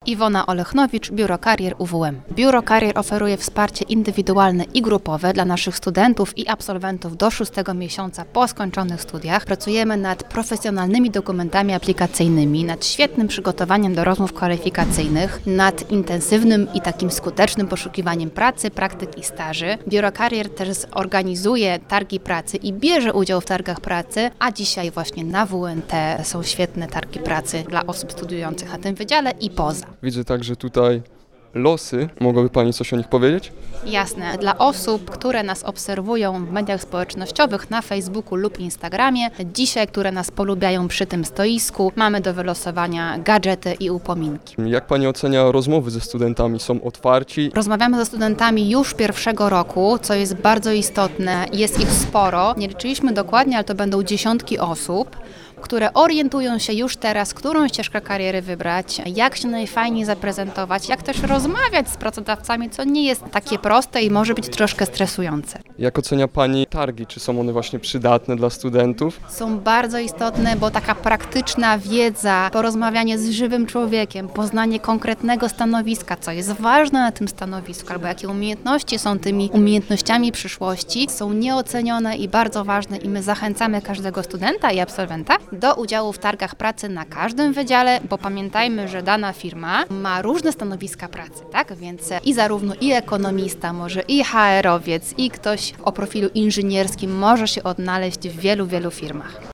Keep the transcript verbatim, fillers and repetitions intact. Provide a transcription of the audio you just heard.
Iwona Olechnowicz, Biuro Karier U W M. Biuro Karier oferuje wsparcie indywidualne i grupowe dla naszych studentów i absolwentów do szóstego miesiąca po skończonych studiach. Pracujemy nad profesjonalnymi dokumentami aplikacyjnymi, nad świetnym przygotowaniem do rozmów kwalifikacyjnych, nad intensywnym i takim skutecznym poszukiwaniem pracy, praktyk i staży. Biuro Karier też organizuje targi pracy i bierze udział w targach pracy, a dzisiaj właśnie na W N T są świetne targi pracy dla osób studiujących na tym wydziale i poza. Widzę także tutaj losy. Mogłaby Pani coś o nich powiedzieć? Jasne. Dla osób, które nas obserwują w mediach społecznościowych na Facebooku lub Instagramie, dzisiaj, które nas polubiają przy tym stoisku, mamy do wylosowania gadżety i upominki. Jak Pani ocenia rozmowy ze studentami? Są otwarci? Rozmawiamy ze studentami już pierwszego roku, co jest bardzo istotne. Jest ich sporo. Nie liczyliśmy dokładnie, ale to będą dziesiątki osób, które orientują się już teraz, którą ścieżkę kariery wybrać, jak się najfajniej zaprezentować, jak też rozmawiać z pracodawcami, co nie jest takie proste i może być troszkę stresujące. Jak ocenia Pani targi? Czy są one właśnie przydatne dla studentów? Są bardzo istotne, bo taka praktyczna wiedza, porozmawianie z żywym człowiekiem, poznanie konkretnego stanowiska, co jest ważne na tym stanowisku, albo jakie umiejętności są tymi umiejętnościami przyszłości, są nieocenione i bardzo ważne i my zachęcamy każdego studenta i absolwenta do udziału w targach pracy na każdym wydziale, bo pamiętajmy, że dana firma ma różne stanowiska pracy, tak? Więc i zarówno i ekonomista, może i H R owiec, i ktoś o profilu inżynierskim może się odnaleźć w wielu, wielu firmach.